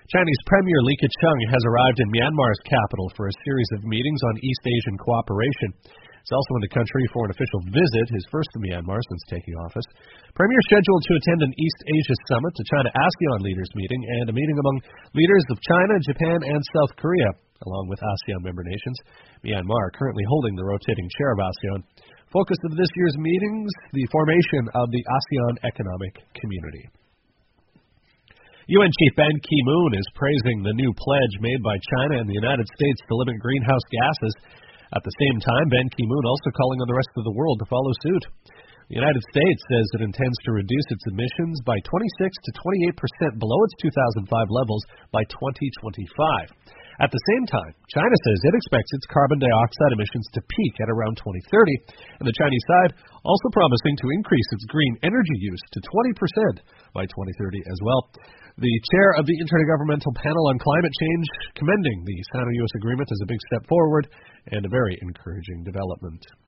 Chinese Premier Li Keqiang has arrived in Myanmar's capital for a series of meetings on East Asian cooperation. He's also in the country for an official visit, his first to Myanmar since taking office. Premier scheduled to attend an East Asia summit, a China-ASEAN leaders meeting, and a meeting among leaders of China, Japan, and South Korea, along with ASEAN member nations. Myanmar currently holding the rotating chair of ASEAN. Focus of this year's meetings, the formation of the ASEAN Economic Community. UN Chief Ban Ki-moon is praising the new pledge made by China and the United States to limit greenhouse gases. At the same time, Ban Ki-moon also calling on the rest of the world to follow suit. The United States says it intends to reduce its emissions by 26 to 28% below its 2005 levels by 2025. At the same time, China says it expects its carbon dioxide emissions to peak at around 2030, and the Chinese side also promising to increase its green energy use to 20% by 2030 as well. The chair of the Intergovernmental Panel on Climate Change commending the Sino-U.S. agreement as a big step forward and a very encouraging development.